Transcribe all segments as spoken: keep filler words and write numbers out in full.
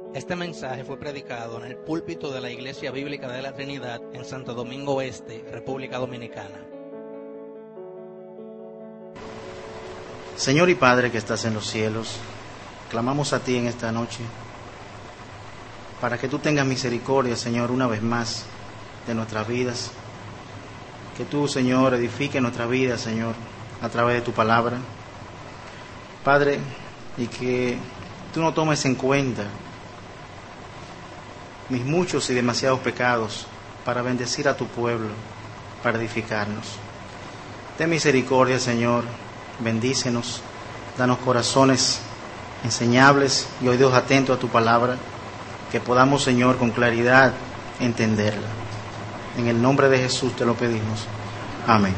Este mensaje fue predicado en el púlpito de la Iglesia Bíblica de la Trinidad en Santo Domingo Este, República Dominicana. Señor y Padre que estás en los cielos, clamamos a ti en esta noche para que tú tengas misericordia, Señor, una vez más de nuestras vidas. Que tú, Señor, edifique nuestra vida, Señor, a través de tu palabra. Padre, y que tú no tomes en cuenta mis muchos y demasiados pecados para bendecir a tu pueblo, para edificarnos. Ten misericordia, Señor, bendícenos, danos corazones enseñables y oídos atentos a tu palabra, que podamos, Señor, con claridad entenderla. En el nombre de Jesús te lo pedimos. Amén.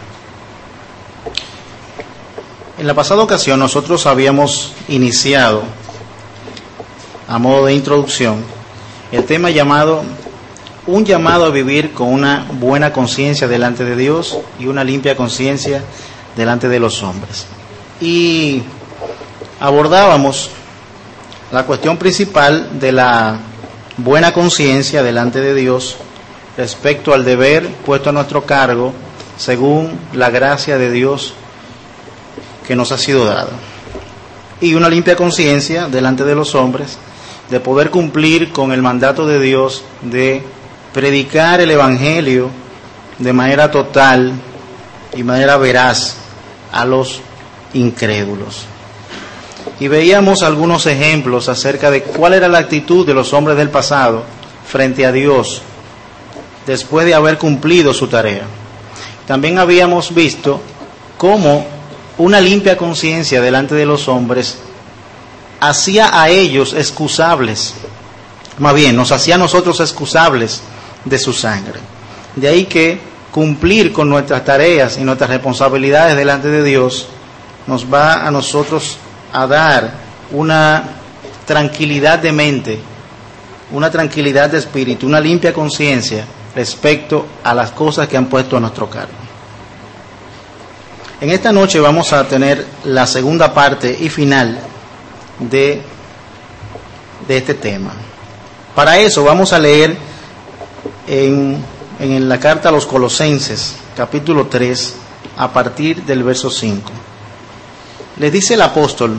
En la pasada ocasión nosotros habíamos iniciado, a modo de introducción, el tema llamado un llamado a vivir con una buena conciencia delante de Dios y una limpia conciencia delante de los hombres. Y abordábamos la cuestión principal de la buena conciencia delante de Dios respecto al deber puesto a nuestro cargo según la gracia de Dios que nos ha sido dada. Y una limpia conciencia delante de los hombres de poder cumplir con el mandato de Dios de predicar el Evangelio de manera total y manera veraz a los incrédulos. Y veíamos algunos ejemplos acerca de cuál era la actitud de los hombres del pasado frente a Dios después de haber cumplido su tarea. También habíamos visto cómo una limpia conciencia delante de los hombres hacía a ellos excusables, más bien nos hacía a nosotros excusables de su sangre. De ahí que cumplir con nuestras tareas y nuestras responsabilidades delante de Dios nos va a nosotros a dar una tranquilidad de mente, una tranquilidad de espíritu, una limpia conciencia respecto a las cosas que han puesto a nuestro cargo. En esta noche vamos a tener la segunda parte y final de, de este tema. Para eso vamos a leer en, en la carta a los Colosenses, capítulo tres, a partir del verso cinco. Les dice el apóstol: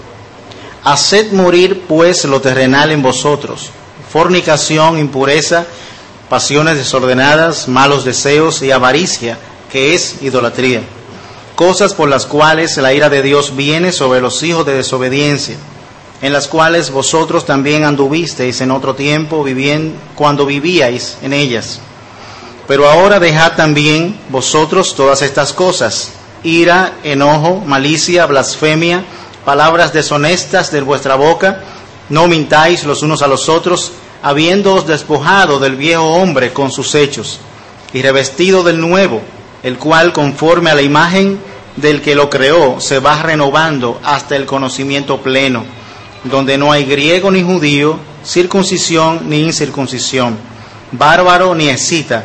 haced morir pues lo terrenal en vosotros, fornicación, impureza, pasiones desordenadas, malos deseos y avaricia, que es idolatría, cosas por las cuales la ira de Dios viene sobre los hijos de desobediencia, en las cuales vosotros también anduvisteis en otro tiempo, viviendo, cuando vivíais en ellas. Pero ahora dejad también vosotros todas estas cosas: ira, enojo, malicia, blasfemia, palabras deshonestas de vuestra boca. No mintáis los unos a los otros, habiéndoos despojado del viejo hombre con sus hechos, y revestido del nuevo, el cual conforme a la imagen del que lo creó se va renovando hasta el conocimiento pleno, donde no hay griego ni judío, circuncisión ni incircuncisión, bárbaro ni escita,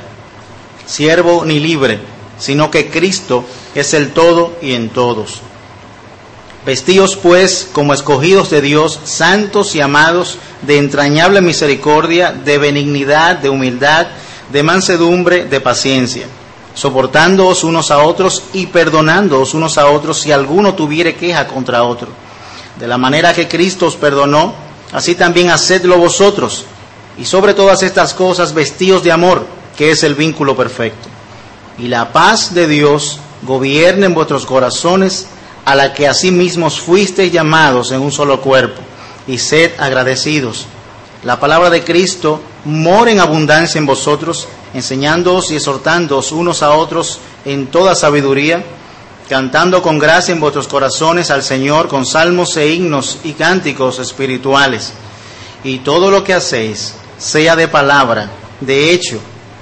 siervo ni libre, sino que Cristo es el todo y en todos. Vestíos pues como escogidos de Dios, santos y amados, de entrañable misericordia, de benignidad, de humildad, de mansedumbre, de paciencia, soportándoos unos a otros y perdonándoos unos a otros si alguno tuviere queja contra otro. De la manera que Cristo os perdonó, así también hacedlo vosotros. Y sobre todas estas cosas vestíos de amor, que es el vínculo perfecto. Y la paz de Dios gobierne en vuestros corazones, a la que asimismo fuisteis llamados en un solo cuerpo, y sed agradecidos. La palabra de Cristo mora en abundancia en vosotros, enseñándoos y exhortándoos unos a otros en toda sabiduría, cantando con gracia en vuestros corazones al Señor con salmos e himnos y cánticos espirituales. Y todo lo que hacéis, sea de palabra, de hecho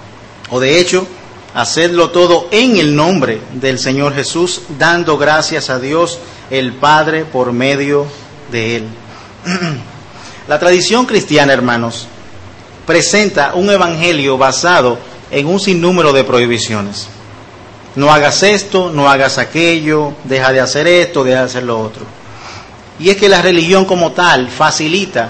o de hecho, hacedlo todo en el nombre del Señor Jesús, dando gracias a Dios el Padre por medio de Él. La tradición cristiana, hermanos, presenta un evangelio basado en un sinnúmero de prohibiciones. No hagas esto, no hagas aquello, deja de hacer esto, deja de hacer lo otro. Y es que la religión como tal facilita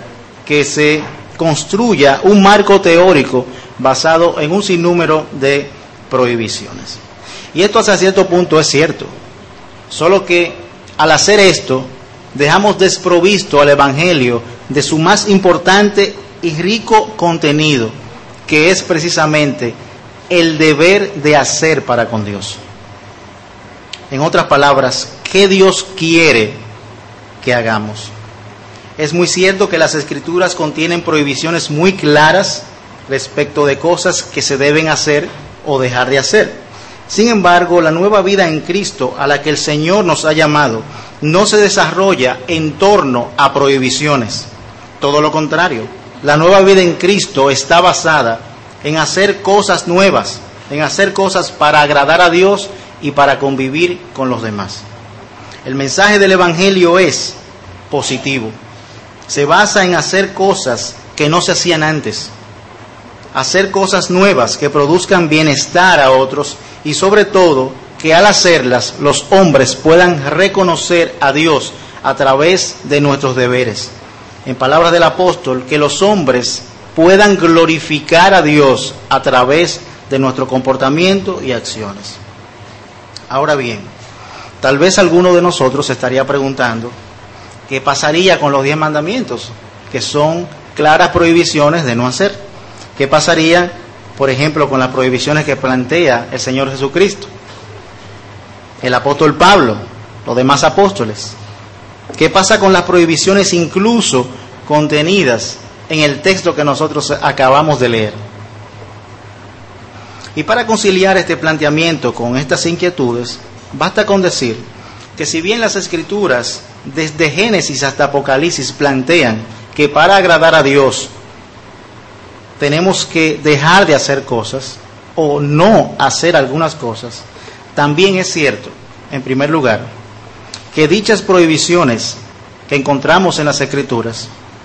que se construya un marco teórico basado en un sinnúmero de prohibiciones. Y esto hasta cierto punto es cierto, solo que al hacer esto dejamos desprovisto al Evangelio de su más importante y rico contenido, que es precisamente el deber de hacer para con Dios. En otras palabras, ¿qué Dios quiere que hagamos? Es muy cierto que las Escrituras contienen prohibiciones muy claras respecto de cosas que se deben hacer o dejar de hacer. Sin embargo, la nueva vida en Cristo a la que el Señor nos ha llamado no se desarrolla en torno a prohibiciones. Todo lo contrario, la nueva vida en Cristo está basada en hacer cosas nuevas, en hacer cosas para agradar a Dios y para convivir con los demás. El mensaje del Evangelio es positivo. Se basa en hacer cosas que no se hacían antes, hacer cosas nuevas que produzcan bienestar a otros y sobre todo que al hacerlas los hombres puedan reconocer a Dios a través de nuestros deberes. En palabras del apóstol, que los hombres puedan glorificar a Dios a través de nuestro comportamiento y acciones. Ahora bien, tal vez alguno de nosotros se estaría preguntando, ¿qué pasaría con los diez mandamientos? Que son claras prohibiciones de no hacer. ¿Qué pasaría, por ejemplo, con las prohibiciones que plantea el Señor Jesucristo, el apóstol Pablo, los demás apóstoles? ¿Qué pasa con las prohibiciones incluso contenidas en el texto que nosotros acabamos de leer? Y para conciliar este planteamiento con estas inquietudes, basta con decir que si bien las Escrituras, desde Génesis hasta Apocalipsis, plantean que para agradar a Dios tenemos que dejar de hacer cosas o no hacer algunas cosas, también es cierto, en primer lugar, que dichas prohibiciones que encontramos en las Escrituras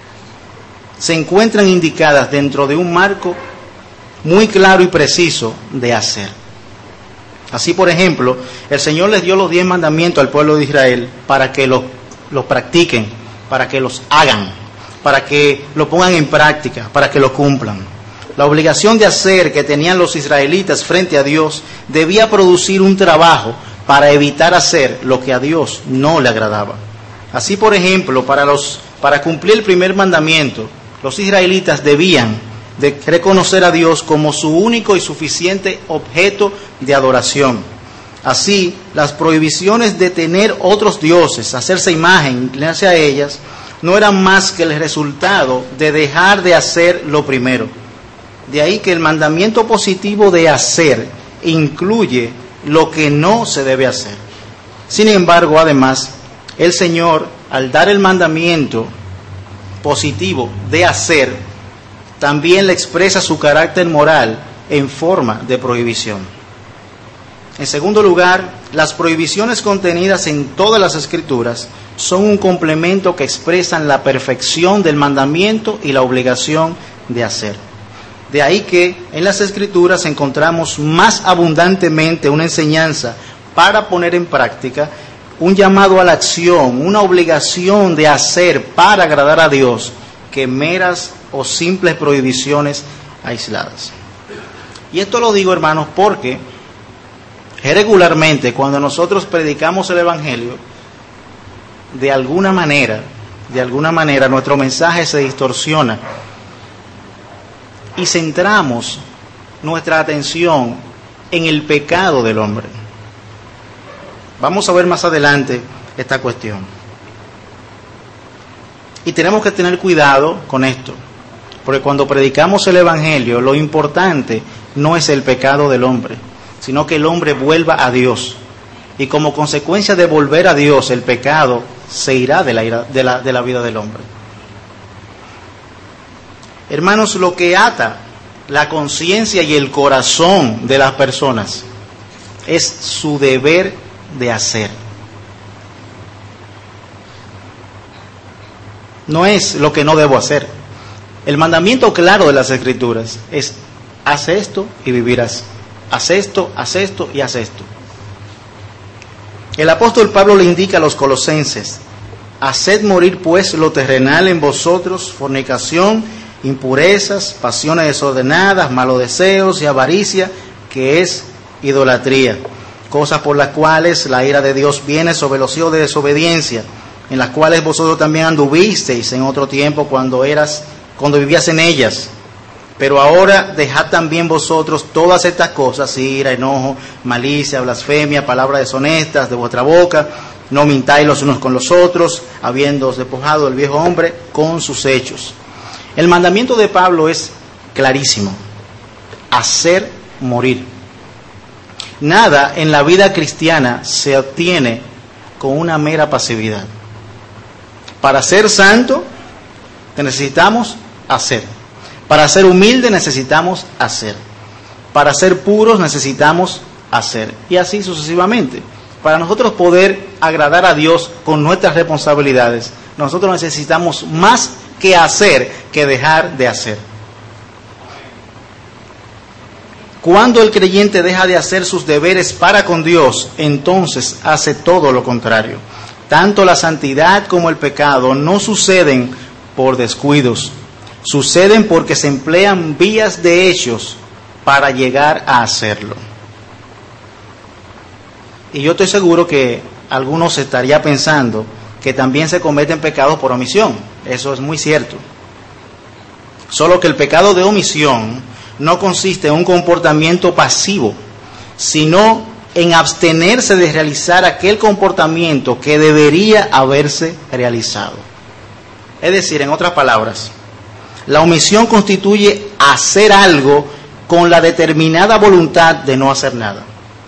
se encuentran indicadas dentro de un marco muy claro y preciso de hacer. Así, por ejemplo, el Señor les dio los diez mandamientos al pueblo de Israel para que los, los practiquen, para que los hagan, para que lo pongan en práctica, para que lo cumplan. La obligación de hacer que tenían los israelitas frente a Dios debía producir un trabajo para evitar hacer lo que a Dios no le agradaba. Así, por ejemplo, para, los, para cumplir el primer mandamiento, los israelitas debían de reconocer a Dios como su único y suficiente objeto de adoración. Así, las prohibiciones de tener otros dioses, hacerse imagen, inclinarse a ellas, no eran más que el resultado de dejar de hacer lo primero. De ahí que el mandamiento positivo de hacer incluye lo que no se debe hacer. Sin embargo, además, el Señor, al dar el mandamiento positivo de hacer, también le expresa su carácter moral en forma de prohibición. En segundo lugar, las prohibiciones contenidas en todas las Escrituras son un complemento que expresan la perfección del mandamiento y la obligación de hacer. De ahí que en las Escrituras encontramos más abundantemente una enseñanza para poner en práctica, un llamado a la acción, una obligación de hacer para agradar a Dios, que meras o simples prohibiciones aisladas. Y esto lo digo, hermanos, porque regularmente cuando nosotros predicamos el Evangelio, de alguna manera, de alguna manera nuestro mensaje se distorsiona y centramos nuestra atención en el pecado del hombre. Vamos a ver más adelante esta cuestión. Y tenemos que tener cuidado con esto, porque cuando predicamos el Evangelio, lo importante no es el pecado del hombre, sino que el hombre vuelva a Dios. Y como consecuencia de volver a Dios, el pecado se irá de la, de la, de la vida del hombre. Hermanos, lo que ata la conciencia y el corazón de las personas es su deber de hacer. No es lo que no debo hacer. El mandamiento claro de las Escrituras es: haz esto y vivirás. Haz esto, haz esto y haz esto. El apóstol Pablo le indica a los colosenses, haced morir pues lo terrenal en vosotros, fornicación, impurezas, pasiones desordenadas, malos deseos y avaricia, que es idolatría, cosas por las cuales la ira de Dios viene sobre los hijos de desobediencia, en las cuales vosotros también anduvisteis en otro tiempo cuando eras, cuando vivías en ellas. Pero ahora dejad también vosotros todas estas cosas, ira, enojo, malicia, blasfemia, palabras deshonestas de vuestra boca. No mintáis los unos con los otros, habiéndoos despojado del viejo hombre con sus hechos. El mandamiento de Pablo es clarísimo: hacer morir. Nada en la vida cristiana se obtiene con una mera pasividad. Para ser santo necesitamos hacer. Para ser humilde necesitamos hacer. Para ser puros necesitamos hacer. Y así sucesivamente. Para nosotros poder agradar a Dios con nuestras responsabilidades, nosotros necesitamos más que hacer que dejar de hacer. Cuando el creyente deja de hacer sus deberes para con Dios, entonces hace todo lo contrario. Tanto la santidad como el pecado no suceden por descuidos. Suceden porque se emplean vías de hechos para llegar a hacerlo. Y yo estoy seguro que algunos estarían pensando que también se cometen pecados por omisión. Eso es muy cierto. Solo que el pecado de omisión no consiste en un comportamiento pasivo, sino en abstenerse de realizar aquel comportamiento que debería haberse realizado. Es decir, en otras palabras, la omisión constituye hacer algo con la determinada voluntad de no hacer nada.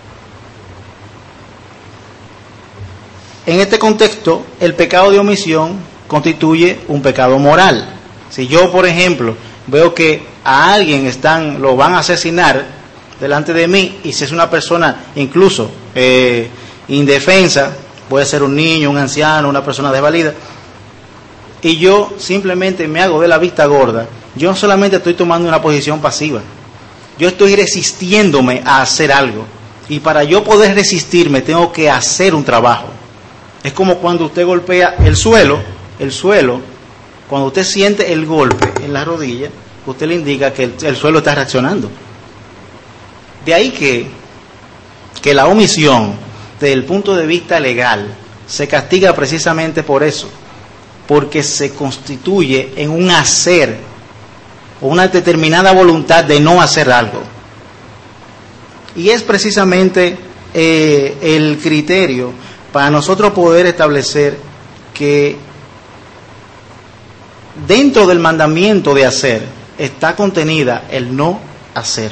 En este contexto, el pecado de omisión constituye un pecado moral. Si yo, por ejemplo, veo que a alguien están, lo van a asesinar delante de mí, y si es una persona incluso eh, indefensa, puede ser un niño, un anciano, una persona desvalida, y yo simplemente me hago de la vista gorda, yo no solamente estoy tomando una posición pasiva, yo estoy resistiéndome a hacer algo, y para yo poder resistirme tengo que hacer un trabajo. Es como cuando usted golpea el suelo, el suelo, cuando usted siente el golpe en la rodilla, usted le indica que el, el suelo está reaccionando. De ahí que, que la omisión, desde el punto de vista legal, se castiga precisamente por eso, porque se constituye en un hacer, o una determinada voluntad de no hacer algo. Y es precisamente eh, el criterio para nosotros poder establecer que dentro del mandamiento de hacer está contenida el no hacer.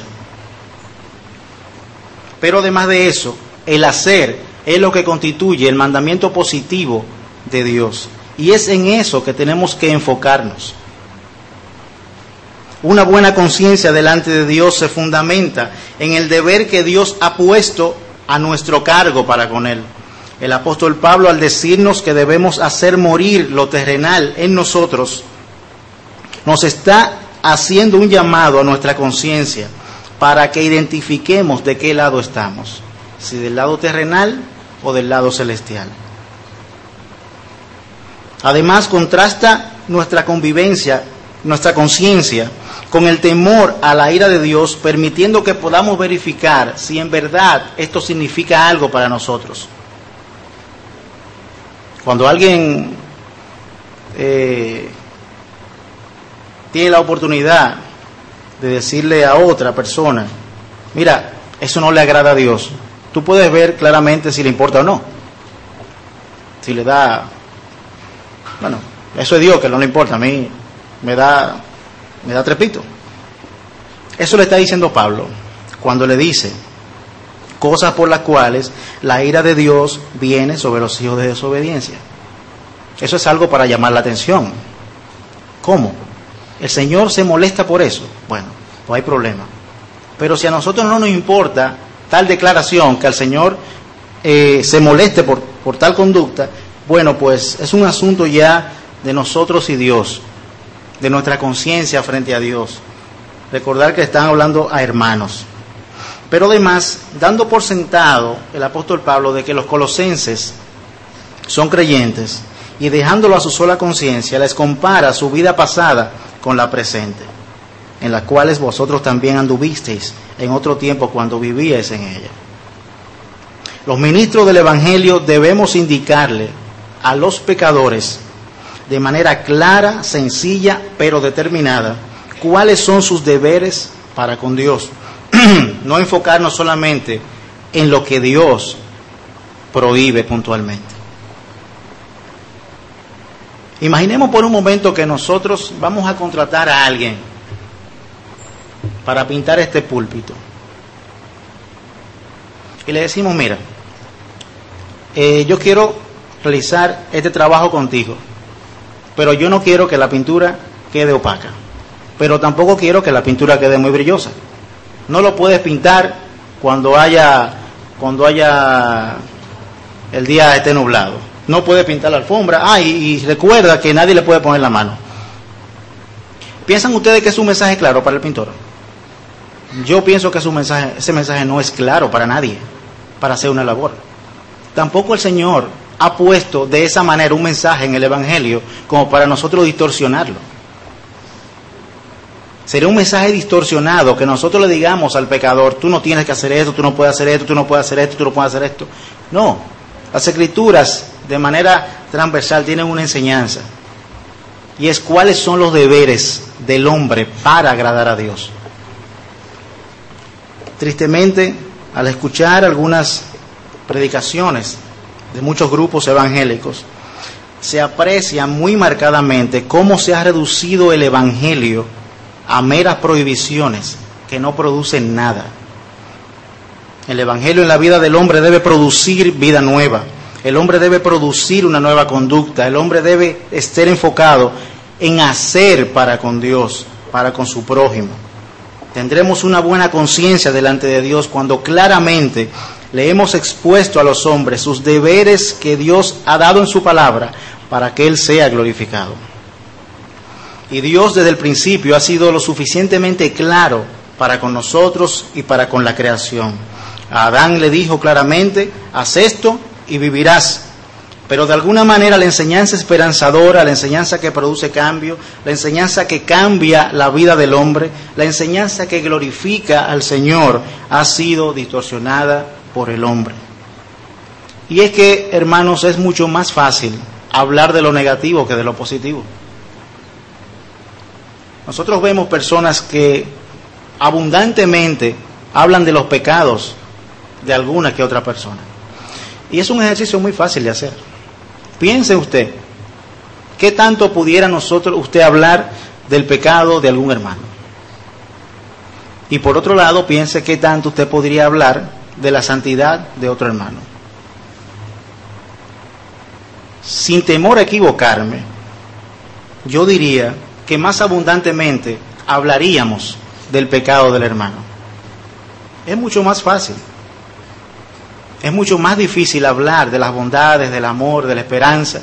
Pero además de eso, el hacer es lo que constituye el mandamiento positivo de Dios. Y es en eso que tenemos que enfocarnos. Una buena conciencia delante de Dios se fundamenta en el deber que Dios ha puesto a nuestro cargo para con Él. El apóstol Pablo, al decirnos que debemos hacer morir lo terrenal en nosotros, nos está haciendo un llamado a nuestra conciencia para que identifiquemos de qué lado estamos, si del lado terrenal o del lado celestial. Además, contrasta nuestra convivencia, nuestra conciencia, con el temor a la ira de Dios, permitiendo que podamos verificar si en verdad esto significa algo para nosotros. Cuando alguien eh, tiene la oportunidad de decirle a otra persona, mira, eso no le agrada a Dios, tú puedes ver claramente si le importa o no. Si le da, bueno, eso es Dios que no le importa, a mí me da, me da trepito. Eso le está diciendo Pablo cuando le dice cosas por las cuales la ira de Dios viene sobre los hijos de desobediencia. Eso es algo para llamar la atención. ¿Cómo? ¿El Señor se molesta por eso? Bueno, no hay problema. Pero si a nosotros no nos importa tal declaración, que al Señor eh, se moleste por, por tal conducta, bueno, pues es un asunto ya de nosotros y Dios, de nuestra conciencia frente a Dios. Recordar que están hablando a hermanos. Pero además, dando por sentado el apóstol Pablo de que los colosenses son creyentes y dejándolo a su sola conciencia, les compara su vida pasada con la presente, en las cuales vosotros también anduvisteis en otro tiempo cuando vivíais en ella. Los ministros del Evangelio debemos indicarle a los pecadores de manera clara, sencilla, pero determinada, cuáles son sus deberes para con Dios. No enfocarnos solamente en lo que Dios prohíbe puntualmente. Imaginemos por un momento que nosotros vamos a contratar a alguien para pintar este púlpito. Y le decimos, mira, eh, yo quiero realizar este trabajo contigo, pero yo no quiero que la pintura quede opaca, pero tampoco quiero que la pintura quede muy brillosa. No lo puedes pintar cuando haya, cuando haya el día esté nublado. No puede pintar la alfombra. Ah, y, y recuerda que nadie le puede poner la mano. ¿Piensan ustedes que es un mensaje claro para el pintor? Yo pienso que es un mensaje, ese mensaje no es claro para nadie, para hacer una labor. Tampoco el Señor ha puesto de esa manera un mensaje en el Evangelio como para nosotros distorsionarlo. Sería un mensaje distorsionado que nosotros le digamos al pecador, tú no tienes que hacer esto, tú no puedes hacer esto, tú no puedes hacer esto, tú no puedes hacer esto. No, las Escrituras de manera transversal tienen una enseñanza, y es cuáles son los deberes del hombre para agradar a Dios. Tristemente, al escuchar algunas predicaciones de muchos grupos evangélicos, se aprecia muy marcadamente cómo se ha reducido el Evangelio a meras prohibiciones que no producen nada. El Evangelio en la vida del hombre debe producir vida nueva. El hombre debe producir una nueva conducta. El hombre debe estar enfocado en hacer para con Dios, para con su prójimo. Tendremos una buena conciencia delante de Dios cuando claramente le hemos expuesto a los hombres sus deberes que Dios ha dado en su palabra para que Él sea glorificado. Y Dios desde el principio ha sido lo suficientemente claro para con nosotros y para con la creación. A Adán le dijo claramente, haz esto y vivirás. Pero de alguna manera la enseñanza esperanzadora, la enseñanza que produce cambio, la enseñanza que cambia la vida del hombre, la enseñanza que glorifica al Señor, ha sido distorsionada por el hombre. Y es que, hermanos, es mucho más fácil hablar de lo negativo que de lo positivo. Nosotros vemos personas que abundantemente hablan de los pecados de alguna que otra persona. Y es un ejercicio muy fácil de hacer. Piense usted, ¿qué tanto pudiera nosotros usted hablar del pecado de algún hermano? Y por otro lado, piense qué tanto usted podría hablar de la santidad de otro hermano. Sin temor a equivocarme, yo diría que más abundantemente hablaríamos del pecado del hermano. Es mucho más fácil. Es mucho más difícil hablar de las bondades, del amor, de la esperanza,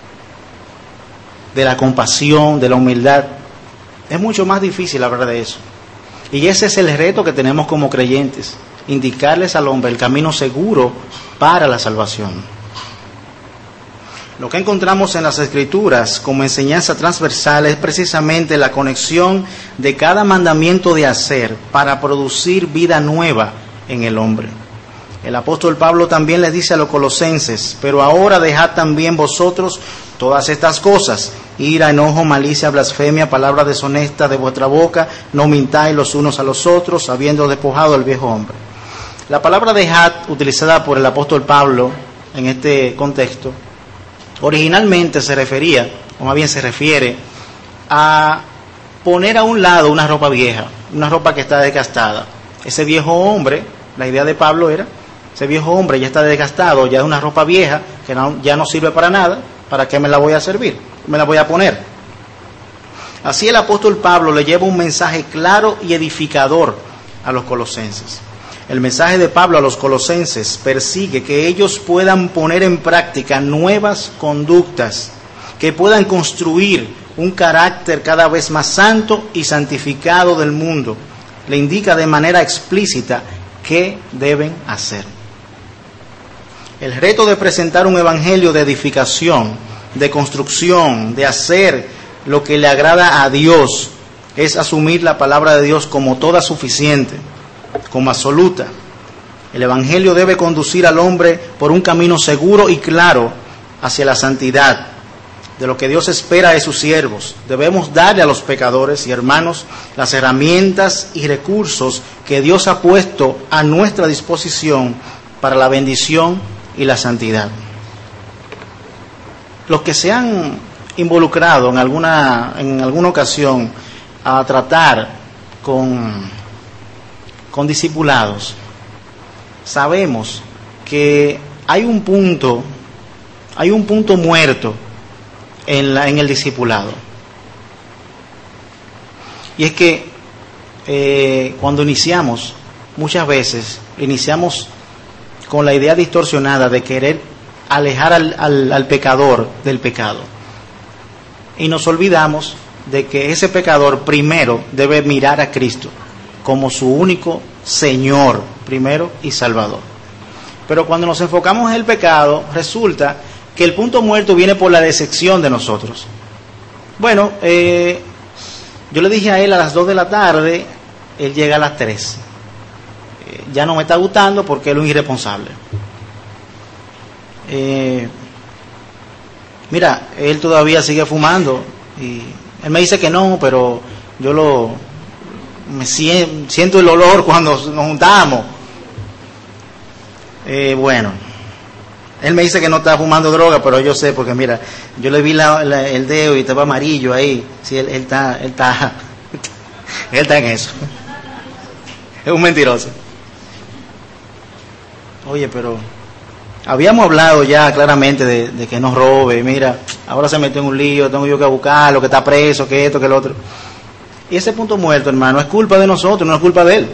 de la compasión, de la humildad. Es mucho más difícil hablar de eso. Y ese es el reto que tenemos como creyentes, indicarles al hombre el camino seguro para la salvación. Lo que encontramos en las Escrituras como enseñanza transversal es precisamente la conexión de cada mandamiento de hacer para producir vida nueva en el hombre. El apóstol Pablo también les dice a los colosenses, pero ahora dejad también vosotros todas estas cosas, ira, enojo, malicia, blasfemia, palabra deshonesta de vuestra boca, no mintáis los unos a los otros, habiendo despojado al viejo hombre. La palabra dejad, utilizada por el apóstol Pablo en este contexto, originalmente se refería, o más bien se refiere, a poner a un lado una ropa vieja, una ropa que está desgastada. Ese viejo hombre, la idea de Pablo era, ese viejo hombre ya está desgastado, ya es una ropa vieja que no, ya no sirve para nada, ¿para qué me la voy a servir? Me la voy a poner. Así el apóstol Pablo le lleva un mensaje claro y edificador a los colosenses. El mensaje de Pablo a los colosenses persigue que ellos puedan poner en práctica nuevas conductas, que puedan construir un carácter cada vez más santo y santificado del mundo. Le indica de manera explícita qué deben hacer. El reto de presentar un evangelio de edificación de construcción, de hacer lo que le agrada a Dios, es asumir la palabra de Dios como toda suficiente, como absoluta. El Evangelio debe conducir al hombre por un camino seguro y claro hacia la santidad, de lo que Dios espera de sus siervos. Debemos darle a los pecadores y hermanos las herramientas y recursos que Dios ha puesto a nuestra disposición para la bendición y la santidad. Los que se han involucrado en alguna, en alguna ocasión a tratar con, con discipulados, sabemos que hay un punto, hay un punto muerto en, la, en el discipulado. Y es que eh, cuando iniciamos, muchas veces iniciamos con la idea distorsionada de querer alejar al, al, al pecador del pecado. Y nos olvidamos de que ese pecador primero debe mirar a Cristo como su único Señor, primero y Salvador. Pero cuando nos enfocamos en el pecado, resulta que el punto muerto viene por la decepción de nosotros. Bueno, eh, yo le dije a él a las dos de la tarde, él llega a las tres. Eh, ya no me está gustando porque él es un irresponsable. Eh, mira, él todavía sigue fumando y él me dice que no, pero yo lo me siento, siento el olor cuando nos juntamos. Eh, bueno, él me dice que no está fumando droga, pero yo sé porque mira, yo le vi la, la, el dedo y estaba amarillo ahí. Sí, él, él está, él está, él está en eso. Es un mentiroso. Oye, pero habíamos hablado ya claramente de, de que no robe. Mira, ahora se metió en un lío, tengo yo que buscarlo, que está preso, que esto, que lo otro. Y ese punto muerto, hermano, es culpa de nosotros, no es culpa de él.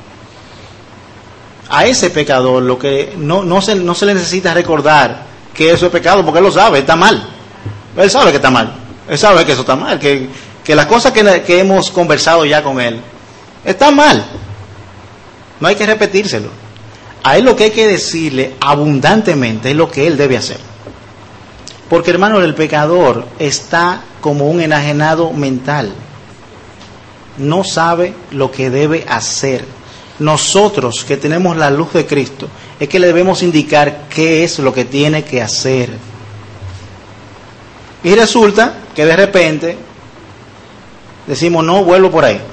A ese pecador lo que no, no, se, no se le necesita recordar que eso es pecado, porque él lo sabe, está mal. Él sabe que está mal, él sabe que eso está mal, que, que las cosas que, que hemos conversado ya con él están mal. No hay que repetírselo. A él lo que hay que decirle abundantemente es lo que él debe hacer. Porque, hermano, el pecador está como un enajenado mental. No sabe lo que debe hacer. Nosotros que tenemos la luz de Cristo es que le debemos indicar qué es lo que tiene que hacer. Y resulta que de repente decimos, no vuelvo por ahí.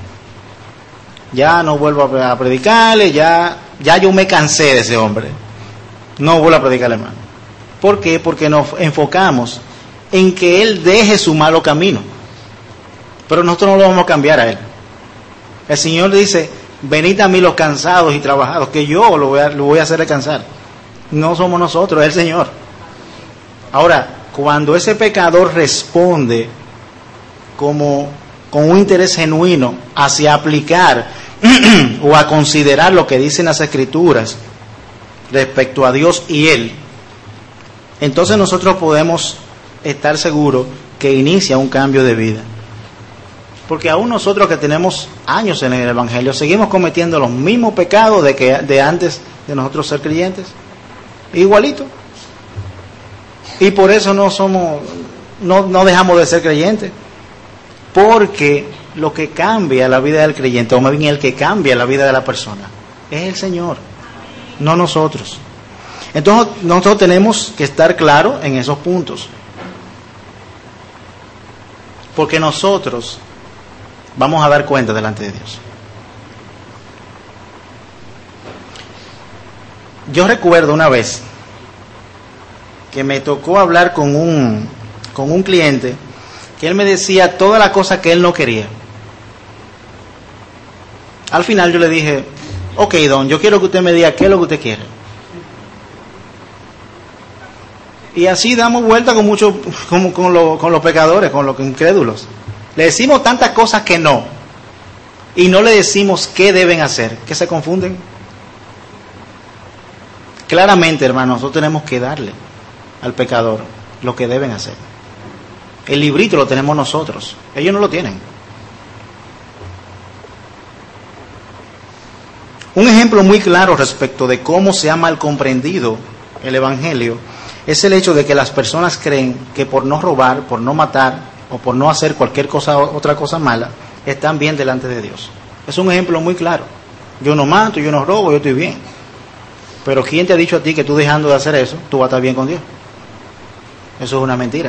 Ya no vuelvo a predicarle, ya, ya yo me cansé de ese hombre. No vuelvo a predicarle más. ¿Por qué? Porque nos enfocamos en que él deje su malo camino. Pero nosotros no lo vamos a cambiar a él. El Señor dice, venid a mí los cansados y trabajados, que yo lo voy a, lo voy a hacer descansar. No somos nosotros, es el Señor. Ahora, cuando ese pecador responde como con un interés genuino hacia aplicar o a considerar lo que dicen las Escrituras respecto a Dios y Él, entonces nosotros podemos estar seguros que inicia un cambio de vida. Porque aún nosotros que tenemos años en el Evangelio seguimos cometiendo los mismos pecados de que de antes de nosotros ser creyentes, igualito. Y por eso no somos, no, no dejamos de ser creyentes. Porque lo que cambia la vida del creyente, o más bien el que cambia la vida de la persona, es el Señor, no nosotros. Entonces nosotros tenemos que estar claros en esos puntos. Porque nosotros vamos a dar cuenta delante de Dios. Yo recuerdo una vez que me tocó hablar con un, con un cliente que él me decía todas las cosas que él no quería. Al final yo le dije, ok, don, yo quiero que usted me diga qué es lo que usted quiere. Y así damos vuelta con muchos, con, con, lo, con los pecadores, con los incrédulos. Le decimos tantas cosas que no, y no le decimos qué deben hacer, que se confunden. Claramente, hermanos, nosotros tenemos que darle al pecador lo que deben hacer. El librito lo tenemos nosotros, ellos no lo tienen. Un ejemplo muy claro respecto de cómo se ha mal comprendido el Evangelio es el hecho de que las personas creen que por no robar, por no matar o por no hacer cualquier cosa, otra cosa mala, están bien delante de Dios. Es un ejemplo muy claro. Yo no mato, yo no robo, yo estoy bien. Pero ¿quién te ha dicho a ti que tú dejando de hacer eso, tú vas a estar bien con Dios? Eso es una mentira.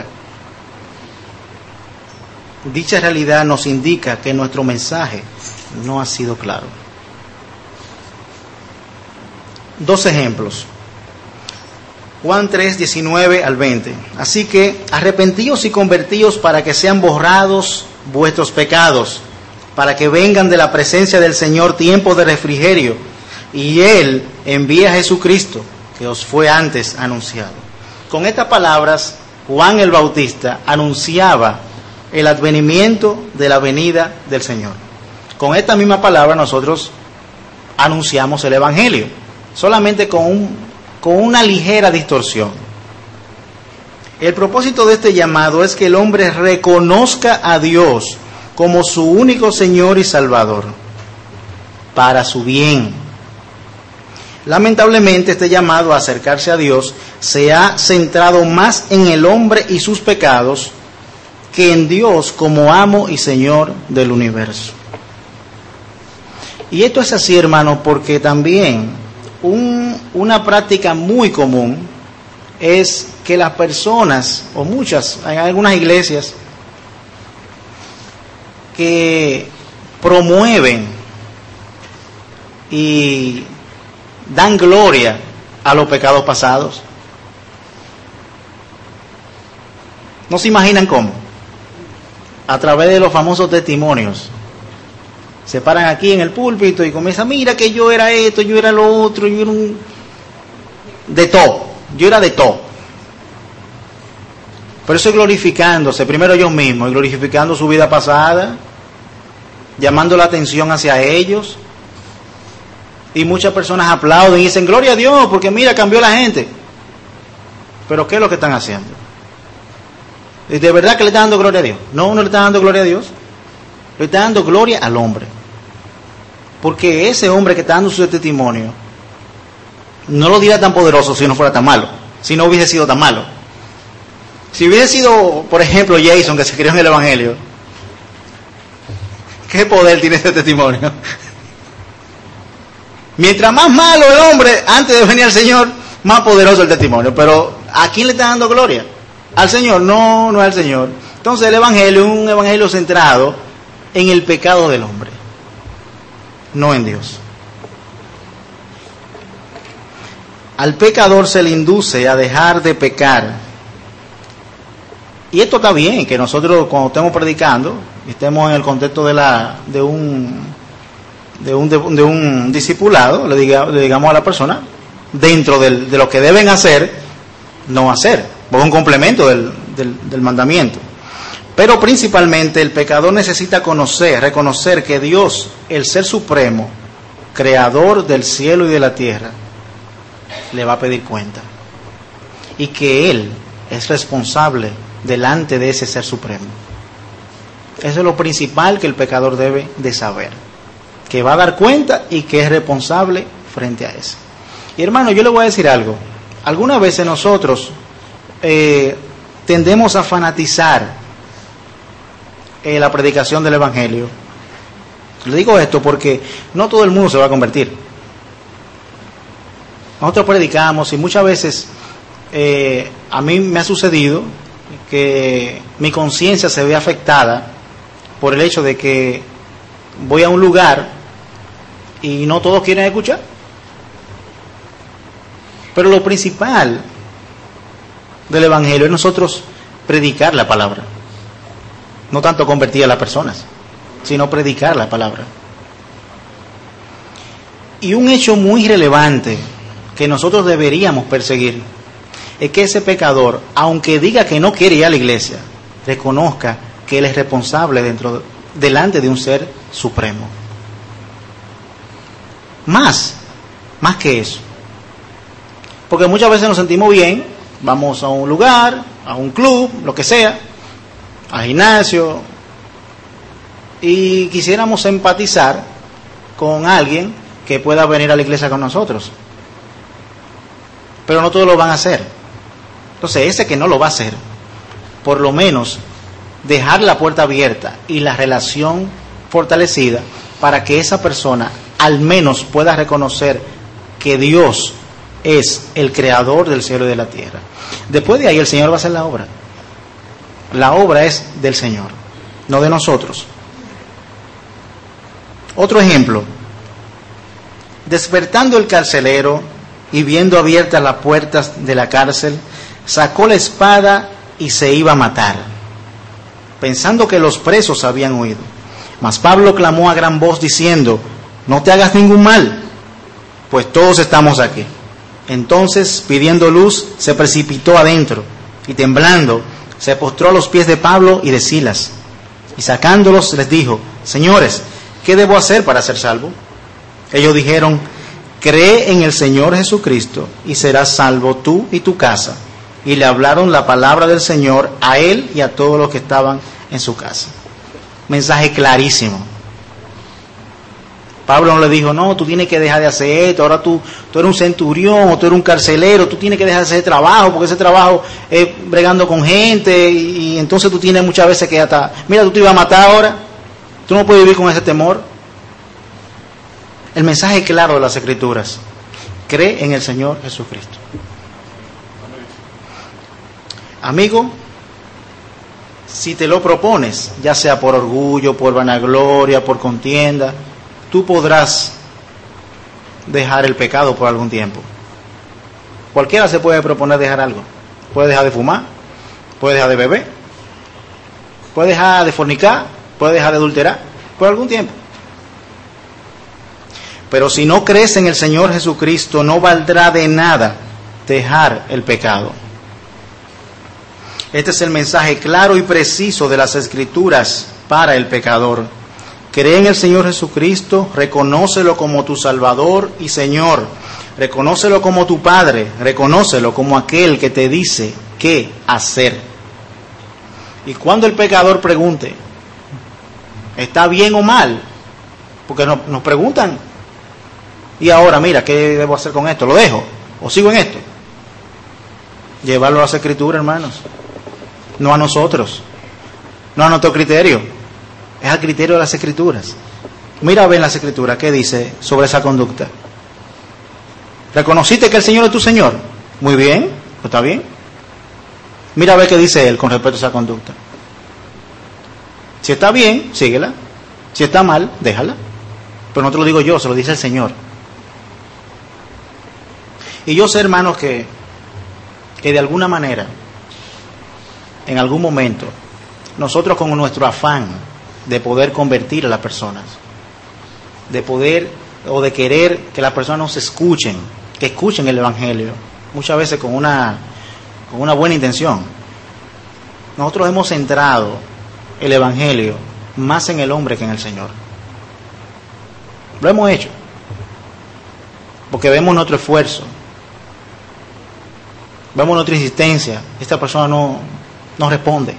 Dicha realidad nos indica que nuestro mensaje no ha sido claro. Dos ejemplos. Juan tres, diecinueve al veinte. Así que arrepentíos y convertíos para que sean borrados vuestros pecados, para que vengan de la presencia del Señor tiempos de refrigerio, y Él envía a Jesucristo, que os fue antes anunciado. Con estas palabras, Juan el Bautista anunciaba el advenimiento de la venida del Señor. Con esta misma palabra nosotros anunciamos el Evangelio, solamente con, un, con una ligera distorsión. El propósito de este llamado es que el hombre reconozca a Dios como su único Señor y Salvador, para su bien. Lamentablemente, este llamado a acercarse a Dios se ha centrado más en el hombre y sus pecados que en Dios como amo y Señor del universo. Y esto es así, hermanos, porque también un, una práctica muy común es que las personas, o muchas, hay algunas iglesias que promueven y dan gloria a los pecados pasados. ¿No se imaginan cómo? A través de los famosos testimonios. Se paran aquí en el púlpito y comienzan, mira que yo era esto, yo era lo otro, yo era un... de todo, yo era de todo. Pero eso es glorificándose, primero ellos mismos, y glorificando su vida pasada, llamando la atención hacia ellos. Y muchas personas aplauden y dicen, gloria a Dios, porque mira, cambió la gente. Pero ¿qué es lo que están haciendo? ¿Y de verdad que le están dando gloria a Dios? No, no le están dando gloria a Dios. Le están dando gloria al hombre. Porque ese hombre que está dando su testimonio, no lo diría tan poderoso si no fuera tan malo, si no hubiese sido tan malo. Si hubiese sido, por ejemplo, Jason, que se crió en el Evangelio, ¿qué poder tiene ese testimonio? Mientras más malo el hombre antes de venir al Señor, más poderoso el testimonio. Pero ¿a quién le está dando gloria? ¿Al Señor? No, no es al Señor. Entonces el Evangelio es un Evangelio centrado en el pecado del hombre, no en Dios. Al pecador se le induce a dejar de pecar. Y esto está bien, que nosotros cuando estemos predicando, estemos en el contexto de la de un de un, de, de un discipulado, le, diga, le digamos a la persona, dentro del, de lo que deben hacer, no hacer, porque es un complemento del, del, del mandamiento. Pero principalmente el pecador necesita conocer, reconocer que Dios, el Ser Supremo, Creador del cielo y de la tierra, le va a pedir cuenta. Y que Él es responsable delante de ese Ser Supremo. Eso es lo principal que el pecador debe de saber. Que va a dar cuenta y que es responsable frente a eso. Y hermano, yo le voy a decir algo. Algunas veces nosotros eh, tendemos a fanatizar eh, la predicación del Evangelio. Le digo esto porque no todo el mundo se va a convertir. Nosotros predicamos y muchas veces eh, a mí me ha sucedido que mi conciencia se ve afectada por el hecho de que voy a un lugar y no todos quieren escuchar. Pero lo principal del Evangelio es nosotros predicar la palabra. No tanto convertir a las personas, sino predicar la palabra. Y un hecho muy relevante que nosotros deberíamos perseguir es que ese pecador, aunque diga que no quiere ir a la iglesia, reconozca que él es responsable dentro, delante de un Ser Supremo. Más, más que eso. Porque muchas veces nos sentimos bien, vamos a un lugar, a un club, lo que sea, al gimnasio, y quisiéramos empatizar con alguien que pueda venir a la iglesia con nosotros. Pero no todos lo van a hacer. Entonces, ese que no lo va a hacer, por lo menos dejar la puerta abierta y la relación fortalecida para que esa persona al menos pueda reconocer que Dios es el creador del cielo y de la tierra. Después de ahí el Señor va a hacer la obra. La obra es del Señor, no de nosotros. Otro ejemplo. Despertando el carcelero y viendo abiertas las puertas de la cárcel, sacó la espada y se iba a matar, pensando que los presos habían huido. Mas Pablo clamó a gran voz diciendo: no te hagas ningún mal, pues todos estamos aquí. Entonces, pidiendo luz, se precipitó adentro y temblando, se postró a los pies de Pablo y de Silas. Y sacándolos les dijo: señores, ¿qué debo hacer para ser salvo? Ellos dijeron: cree en el Señor Jesucristo y serás salvo tú y tu casa. Y le hablaron la palabra del Señor a él y a todos los que estaban en su casa. Mensaje clarísimo. Pablo no le dijo: no, tú tienes que dejar de hacer esto, ahora tú, tú eres un centurión o tú eres un carcelero, tú tienes que dejar de hacer trabajo, porque ese trabajo es bregando con gente, y, y entonces tú tienes muchas veces que hasta, mira, tú te ibas a matar ahora, tú no puedes vivir con ese temor. El mensaje claro de las Escrituras: cree en el Señor Jesucristo. Amigo, si te lo propones, ya sea por orgullo, por vanagloria, por contienda, tú podrás dejar el pecado por algún tiempo. Cualquiera se puede proponer dejar algo. Puede dejar de fumar, puede dejar de beber, puede dejar de fornicar, puede dejar de adulterar por algún tiempo. Pero si no crees en el Señor Jesucristo, no valdrá de nada dejar el pecado. Este es el mensaje claro y preciso de las Escrituras para el pecador. Cree en el Señor Jesucristo, reconócelo como tu Salvador y Señor, reconócelo como tu Padre, reconócelo como aquel que te dice qué hacer. Y cuando el pecador pregunte, ¿está bien o mal? Porque nos, nos preguntan, y ahora mira, ¿qué debo hacer con esto? ¿Lo dejo o sigo en esto? Llevarlo a las Escrituras, hermanos, no a nosotros, no a nuestro criterio. Es al criterio de las Escrituras. Mira a ver en las Escrituras qué dice sobre esa conducta. ¿Reconociste que el Señor es tu Señor? Muy bien, ¿está bien? Mira a ver qué dice Él con respecto a esa conducta. Si está bien, síguela. Si está mal, déjala. Pero no te lo digo yo, se lo dice el Señor. Y yo sé, hermanos, que, que de alguna manera, en algún momento, nosotros con nuestro afán de poder convertir a las personas, de poder o de querer que las personas nos escuchen, que escuchen el Evangelio, muchas veces con una, con una buena intención, nosotros hemos centrado el Evangelio más en el hombre que en el Señor. Lo hemos hecho porque vemos nuestro esfuerzo, vemos nuestra insistencia. Esta persona no, no responde.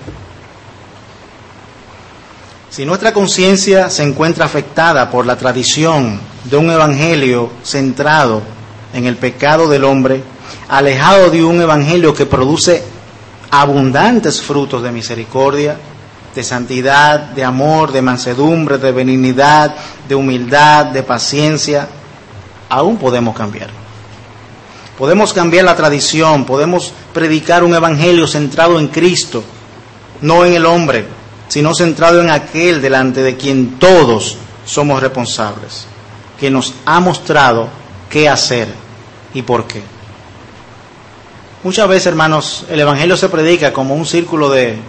Si nuestra conciencia se encuentra afectada por la tradición de un evangelio centrado en el pecado del hombre, alejado de un evangelio que produce abundantes frutos de misericordia, de santidad, de amor, de mansedumbre, de benignidad, de humildad, de paciencia, aún podemos cambiar. Podemos cambiar la tradición, podemos predicar un evangelio centrado en Cristo, no en el hombre, sino centrado en aquel delante de quien todos somos responsables, que nos ha mostrado qué hacer y por qué. Muchas veces, hermanos, el evangelio se predica como un círculo de,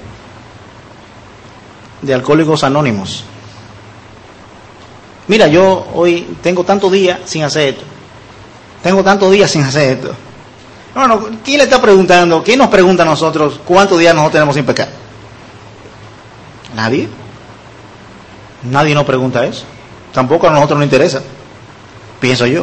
de alcohólicos anónimos. Mira, yo hoy tengo tantos días sin hacer esto, tengo tantos días sin hacer esto. Bueno, ¿quién le está preguntando? ¿Quién nos pregunta a nosotros cuántos días nosotros tenemos sin pecar? Nadie. Nadie nos pregunta eso. Tampoco a nosotros nos interesa, pienso yo.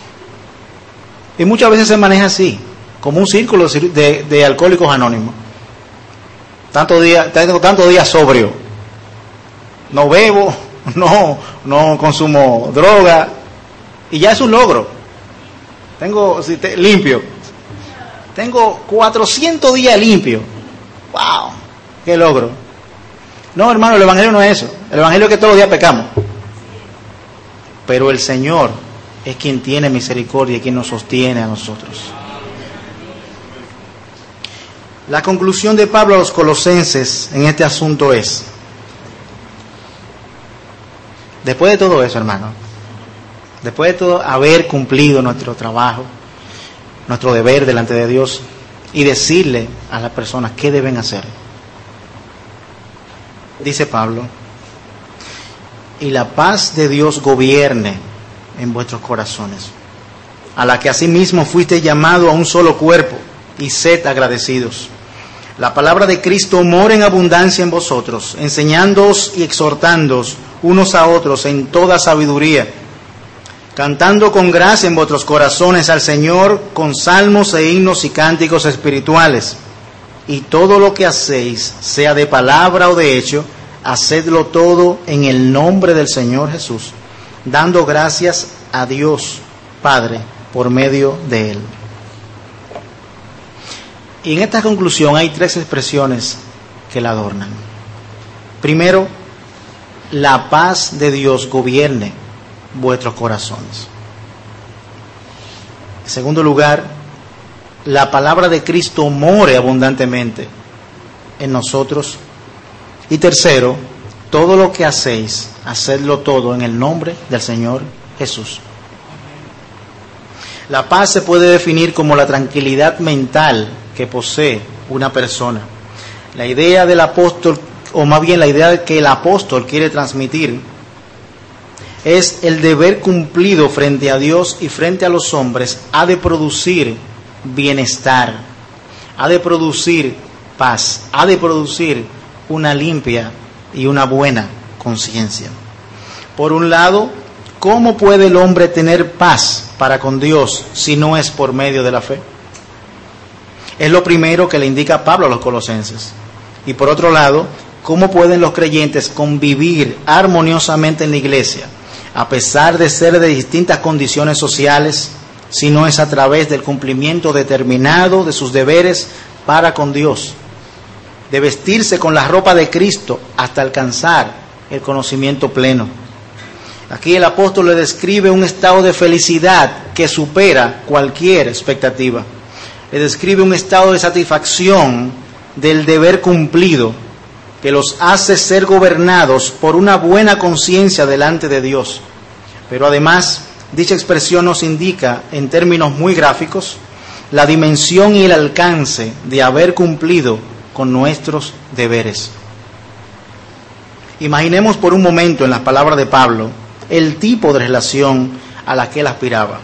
Y muchas veces se maneja así, como un círculo de, de alcohólicos anónimos. Tantos días, tengo tantos días sobrio. No bebo, no, no consumo droga, y ya es un logro. Tengo si te, limpio. Tengo cuatrocientos días limpios. ¡Wow! ¡Qué logro! No, hermano, el Evangelio no es eso. El Evangelio es que todos los días pecamos. Pero el Señor es quien tiene misericordia y quien nos sostiene a nosotros. La conclusión de Pablo a los colosenses en este asunto es: después de todo eso, hermano, después de todo haber cumplido nuestro trabajo, nuestro deber delante de Dios, y decirle a las personas qué deben hacer, dice Pablo: y la paz de Dios gobierne en vuestros corazones, a la que asimismo fuiste llamado a un solo cuerpo, y sed agradecidos. La palabra de Cristo mora en abundancia en vosotros, enseñándoos y exhortándoos unos a otros en toda sabiduría, cantando con gracia en vuestros corazones al Señor con salmos e himnos y cánticos espirituales. Y todo lo que hacéis, sea de palabra o de hecho, hacedlo todo en el nombre del Señor Jesús, dando gracias a Dios Padre por medio de Él. Y en esta conclusión hay tres expresiones que la adornan. Primero, la paz de Dios gobierne vuestros corazones. En segundo lugar, la palabra de Cristo more abundantemente en nosotros. Y tercero, todo lo que hacéis, hacedlo todo en el nombre del Señor Jesús. La paz se puede definir como la tranquilidad mental que posee una persona. La idea del apóstol, o más bien la idea que el apóstol quiere transmitir, es el deber cumplido frente a Dios y frente a los hombres ha de producir bienestar, ha de producir paz, ha de producir una limpia y una buena conciencia. Por un lado, ¿cómo puede el hombre tener paz para con Dios si no es por medio de la fe? Es lo primero que le indica Pablo a los colosenses. Y por otro lado, ¿cómo pueden los creyentes convivir armoniosamente en la iglesia, a pesar de ser de distintas condiciones sociales, si no es a través del cumplimiento determinado de sus deberes para con Dios, de vestirse con la ropa de Cristo hasta alcanzar el conocimiento pleno? Aquí el apóstol le describe un estado de felicidad que supera cualquier expectativa. Le describe un estado de satisfacción del deber cumplido que los hace ser gobernados por una buena conciencia delante de Dios. Pero además, dicha expresión nos indica, en términos muy gráficos, la dimensión y el alcance de haber cumplido con nuestros deberes. Imaginemos por un momento en las palabras de Pablo el tipo de relación a la que él aspiraba.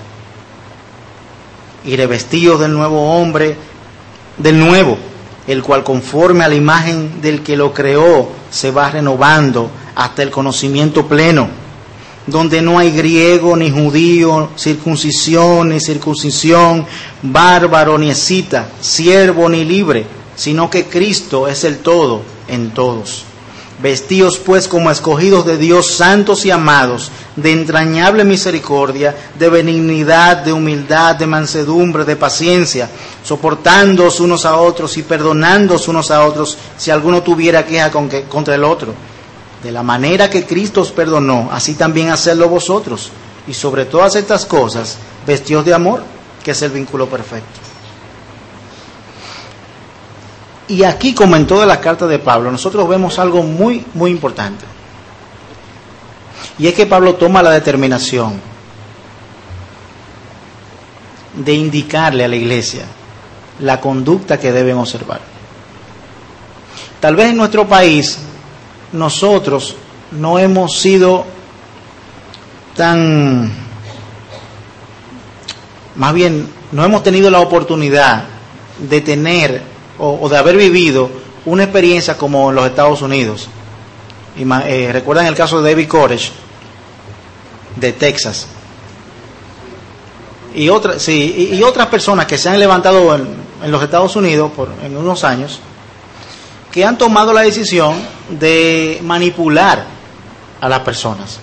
Y revestidos del nuevo hombre, del nuevo, el cual conforme a la imagen del que lo creó se va renovando hasta el conocimiento pleno, donde no hay griego ni judío, circuncisión ni circuncisión, bárbaro ni escita, siervo ni libre, sino que Cristo es el todo en todos. Vestíos pues como escogidos de Dios, santos y amados, de entrañable misericordia, de benignidad, de humildad, de mansedumbre, de paciencia, soportándoos unos a otros y perdonándoos unos a otros si alguno tuviera queja con que, contra el otro. De la manera que Cristo os perdonó, así también hacedlo vosotros. Y sobre todas estas cosas, vestíos de amor, que es el vínculo perfecto. Y aquí, como en todas las cartas de Pablo, nosotros vemos algo muy, muy importante. Y es que Pablo toma la determinación de indicarle a la iglesia la conducta que deben observar. Tal vez en nuestro país nosotros no hemos sido tan, más bien, no hemos tenido la oportunidad de tener o, o de haber vivido una experiencia como en los Estados Unidos. Y, eh, ¿recuerdan el caso de David Koresh de Texas? Y, otra, sí, y, y otras personas que se han levantado en, en los Estados Unidos por, en unos años, que han tomado la decisión de manipular a las personas.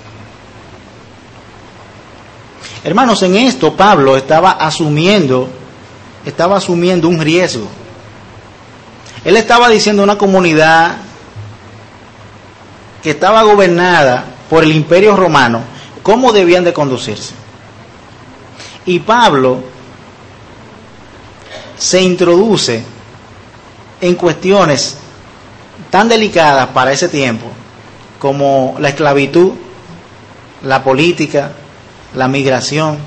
Hermanos, en esto Pablo estaba asumiendo estaba asumiendo un riesgo. Él estaba diciendo a una comunidad que estaba gobernada por el Imperio Romano cómo debían de conducirse. Y Pablo se introduce en cuestiones tan delicadas para ese tiempo como la esclavitud, la política, la migración.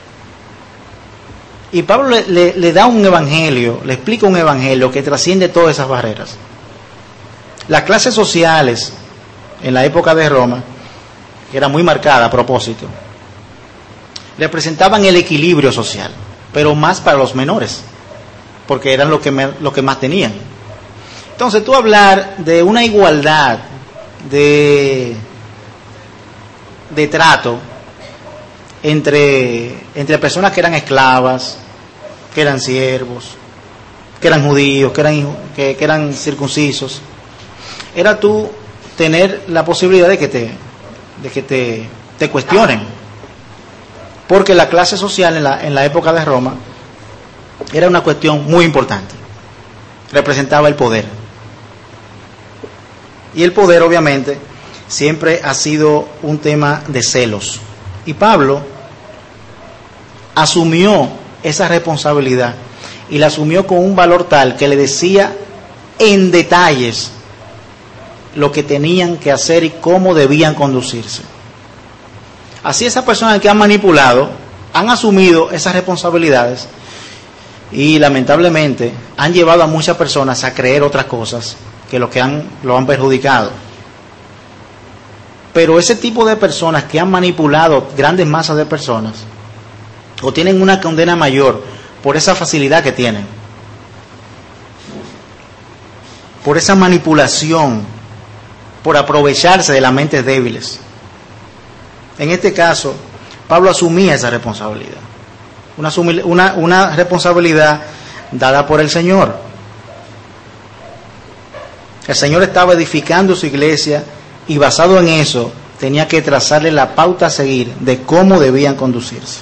Y Pablo le, le, le da un evangelio, le explica un evangelio que trasciende todas esas barreras. Las clases sociales en la época de Roma, que era muy marcada a propósito, representaban el equilibrio social, pero más para los menores, porque eran los que, me, lo que más tenían. Entonces, tú hablar de una igualdad de, de trato entre, entre personas que eran esclavas, que eran siervos, que eran judíos, que eran, que, que eran circuncisos, era tú tener la posibilidad de que te, de que te, te cuestionen, porque la clase social en la, en la época de Roma era una cuestión muy importante, representaba el poder, y el poder obviamente siempre ha sido un tema de celos, y Pablo asumió esa responsabilidad y la asumió con un valor tal que le decía en detalles lo que tenían que hacer y cómo debían conducirse. Así esas personas que han manipulado han asumido esas responsabilidades y lamentablemente han llevado a muchas personas a creer otras cosas que lo que han lo han perjudicado. Pero ese tipo de personas que han manipulado grandes masas de personas o tienen una condena mayor por esa facilidad que tienen, por esa manipulación, por aprovecharse de las mentes débiles. En este caso, Pablo asumía esa responsabilidad, una, una, una responsabilidad dada por el Señor. El Señor estaba edificando su iglesia y basado en eso tenía que trazarle la pauta a seguir de cómo debían conducirse.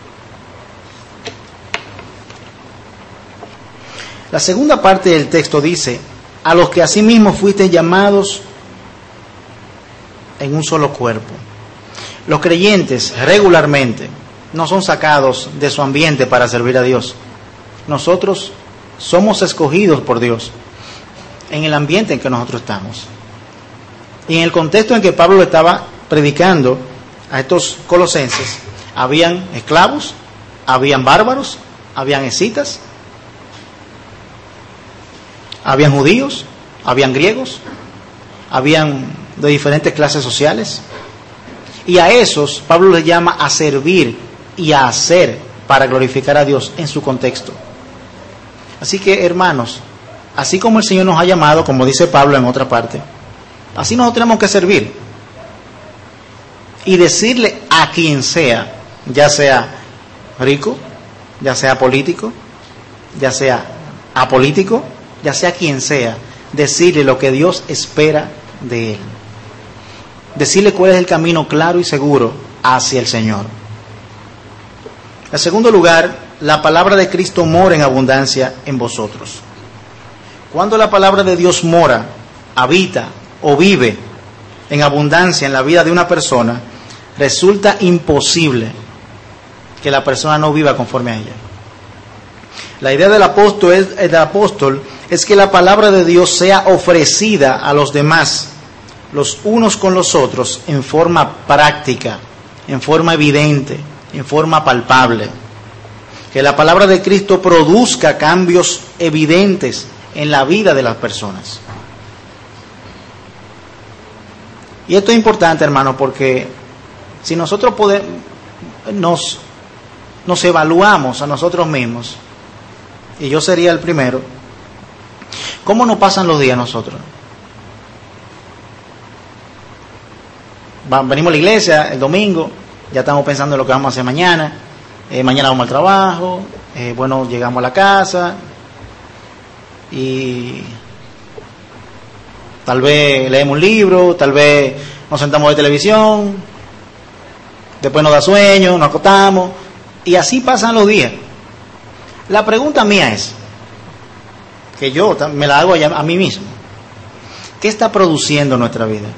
La segunda parte del texto dice: a los que asimismo fuiste llamados en un solo cuerpo. Los creyentes regularmente no son sacados de su ambiente para servir a Dios. Nosotros somos escogidos por Dios en el ambiente en que nosotros estamos. Y en el contexto en que Pablo estaba predicando a estos colosenses, habían esclavos, habían bárbaros, habían escitas, habían judíos, habían griegos, habían de diferentes clases sociales. Y a esos Pablo les llama a servir y a hacer para glorificar a Dios en su contexto. Así que, hermanos, así como el Señor nos ha llamado, como dice Pablo en otra parte, así nosotros tenemos que servir y decirle a quien sea, ya sea rico, ya sea político, ya sea apolítico, ya sea quien sea, decirle lo que Dios espera de él. Decirle cuál es el camino claro y seguro hacia el Señor. En segundo lugar, la palabra de Cristo mora en abundancia en vosotros. Cuando la palabra de Dios mora, habita o vive en abundancia en la vida de una persona, resulta imposible que la persona no viva conforme a ella. La idea del apóstol es, del apóstol es que la palabra de Dios sea ofrecida a los demás, los unos con los otros, en forma práctica, en forma evidente, en forma palpable. Que la palabra de Cristo produzca cambios evidentes en la vida de las personas. Y esto es importante, hermano, porque si nosotros podemos, nos, nos evaluamos a nosotros mismos, y yo sería el primero, ¿cómo nos pasan los días nosotros? Venimos a la iglesia el domingo, ya estamos pensando en lo que vamos a hacer mañana, eh, mañana vamos al trabajo, eh, bueno, llegamos a la casa y tal vez leemos un libro, tal vez nos sentamos a ver televisión, después nos da sueño, nos acostamos, y así pasan los días. La pregunta mía es, que yo me la hago a mí mismo, ¿qué está produciendo nuestra vida?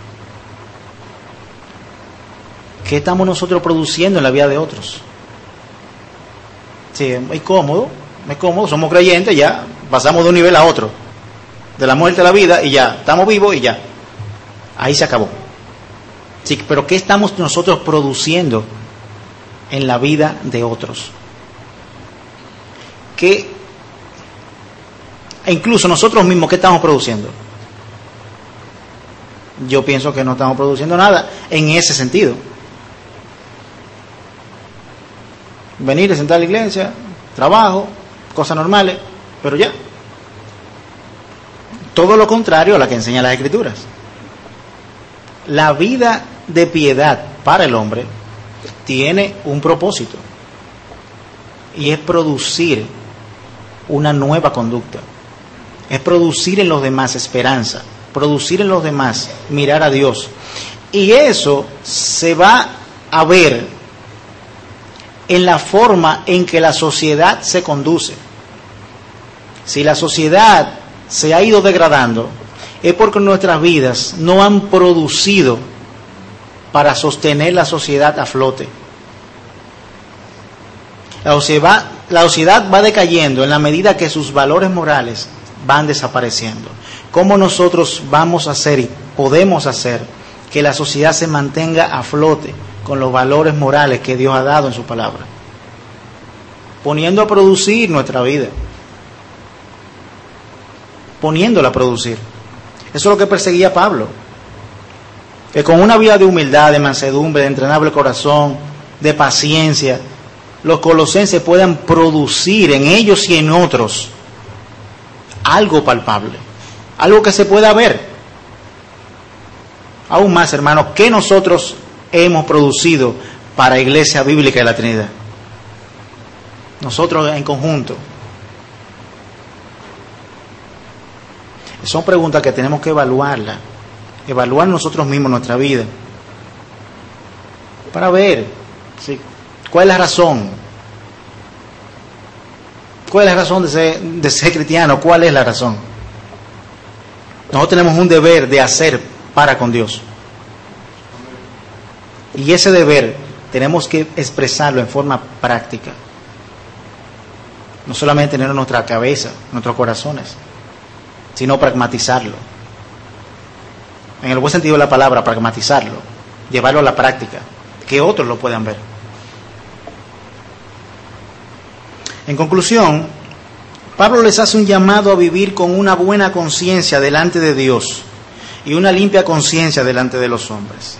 ¿Qué estamos nosotros produciendo en la vida de otros? Sí, es cómodo, es cómodo, somos creyentes, ya pasamos de un nivel a otro, de la muerte a la vida y ya, estamos vivos y ya, ahí se acabó. Sí, pero ¿qué estamos nosotros produciendo en la vida de otros? ¿Qué, e incluso nosotros mismos, qué estamos produciendo? Yo pienso que no estamos produciendo nada en ese sentido. Venir y sentar a la iglesia, trabajo, cosas normales, pero ya. Todo lo contrario a la que enseñan las Escrituras. La vida de piedad para el hombre tiene un propósito, y es producir una nueva conducta, es producir en los demás esperanza, producir en los demás mirar a Dios, y eso se va a ver en la forma en que la sociedad se conduce. Si la sociedad se ha ido degradando, es porque nuestras vidas no han producido para sostener la sociedad a flote. La sociedad, la sociedad va decayendo en la medida que sus valores morales van desapareciendo. ¿Cómo nosotros vamos a hacer y podemos hacer que la sociedad se mantenga a flote con los valores morales que Dios ha dado en su palabra? Poniendo a producir nuestra vida, poniéndola a producir. Eso es lo que perseguía Pablo, que con una vida de humildad, de mansedumbre, de entrenable corazón, de paciencia, los colosenses puedan producir en ellos y en otros algo palpable, algo que se pueda ver. Aún más, hermanos, ¿qué nosotros hemos producido para Iglesia Bíblica de la Trinidad? Nosotros en conjunto. Son preguntas que tenemos que evaluarlas, evaluar nosotros mismos nuestra vida, para ver, ¿sí?, cuál es la razón, cuál es la razón de ser, de ser cristiano, cuál es la razón. Nosotros tenemos un deber de hacer para con Dios, y ese deber tenemos que expresarlo en forma práctica, no solamente tenerlo en nuestra cabeza, en nuestros corazones, sino pragmatizarlo. En el buen sentido de la palabra, pragmatizarlo, llevarlo a la práctica, que otros lo puedan ver. En conclusión, Pablo les hace un llamado a vivir con una buena conciencia delante de Dios y una limpia conciencia delante de los hombres.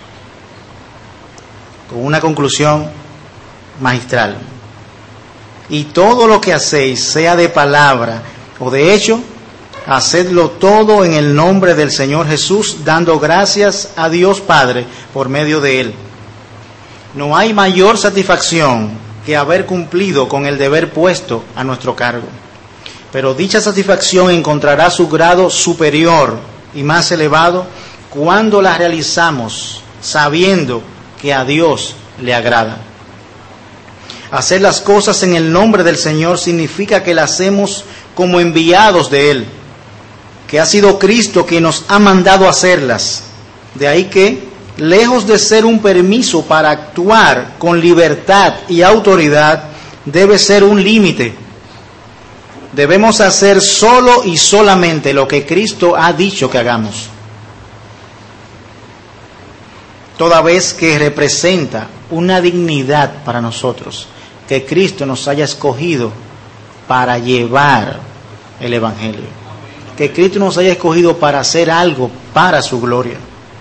Con una conclusión magistral. Y todo lo que hacéis, sea de palabra o de hecho, hacedlo todo en el nombre del Señor Jesús, dando gracias a Dios Padre por medio de Él. No hay mayor satisfacción que haber cumplido con el deber puesto a nuestro cargo. Pero dicha satisfacción encontrará su grado superior y más elevado cuando la realizamos sabiendo que a Dios le agrada. Hacer las cosas en el nombre del Señor significa que las hacemos como enviados de Él, que ha sido Cristo quien nos ha mandado hacerlas. De ahí que, lejos de ser un permiso para actuar con libertad y autoridad, debe ser un límite. Debemos hacer solo y solamente lo que Cristo ha dicho que hagamos, toda vez que representa una dignidad para nosotros que Cristo nos haya escogido para llevar el Evangelio, que Cristo nos haya escogido para hacer algo para su gloria.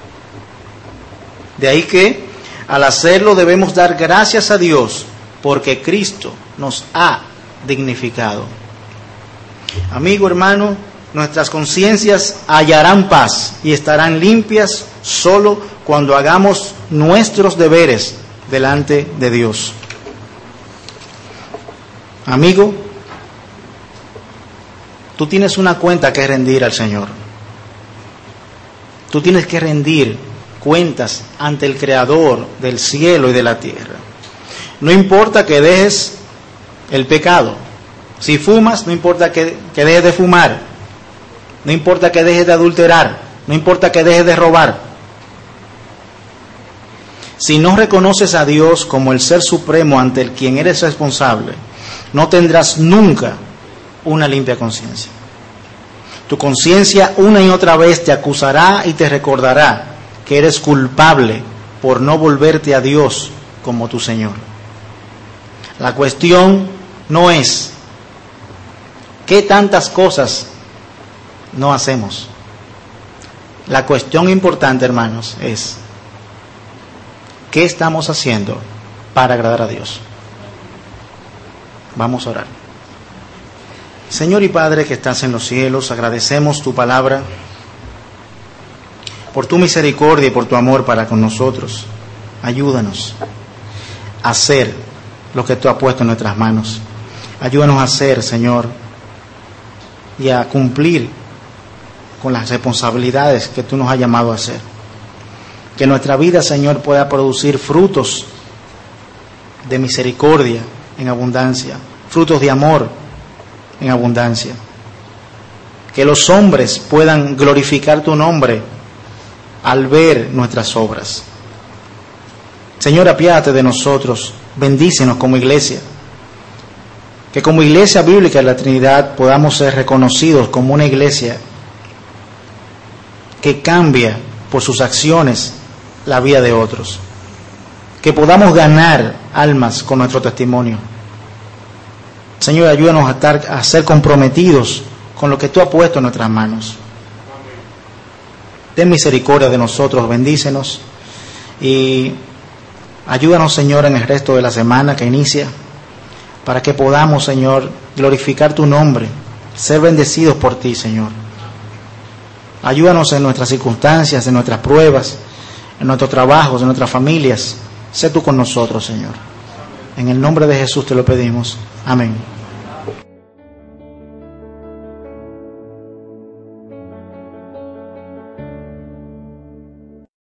De ahí que al hacerlo debemos dar gracias a Dios porque Cristo nos ha dignificado. Amigo, hermano, nuestras conciencias hallarán paz y estarán limpias solo cuando hagamos nuestros deberes delante de Dios. Amigo, tú tienes una cuenta que rendir al Señor. Tú tienes que rendir cuentas ante el Creador del cielo y de la tierra. No importa que dejes el pecado, Si fumas, no importa que, que dejes de fumar, no importa que dejes de adulterar, no importa que dejes de robar. Si no reconoces a Dios como el Ser Supremo ante el quien eres responsable, no tendrás nunca una limpia conciencia. Tu conciencia una y otra vez te acusará y te recordará que eres culpable por no volverte a Dios como tu Señor. La cuestión no es qué tantas cosas no hacemos. La cuestión importante, hermanos, es ¿qué estamos haciendo para agradar a Dios? Vamos a orar. Señor y Padre que estás en los cielos, agradecemos tu palabra por tu misericordia y por tu amor para con nosotros. Ayúdanos a hacer lo que tú has puesto en nuestras manos. Ayúdanos a hacer, Señor, y a cumplir con las responsabilidades que tú nos has llamado a hacer. Que nuestra vida, Señor, pueda producir frutos de misericordia en abundancia, frutos de amor en abundancia. Que los hombres puedan glorificar tu nombre al ver nuestras obras. Señor, apiádate de nosotros, bendícenos como iglesia. Que como iglesia bíblica de la Trinidad podamos ser reconocidos como una iglesia que cambia por sus acciones la vida de otros. Que podamos ganar almas con nuestro testimonio. Señor, ayúdanos a, estar, a ser comprometidos con lo que tú has puesto en nuestras manos. Ten misericordia de nosotros, bendícenos y ayúdanos, Señor, en el resto de la semana que inicia, para que podamos, Señor, glorificar tu nombre, ser bendecidos por ti, Señor. Ayúdanos en nuestras circunstancias, en nuestras pruebas, en nuestros trabajos, en nuestras familias. Sé tú con nosotros, Señor. En el nombre de Jesús te lo pedimos. Amén.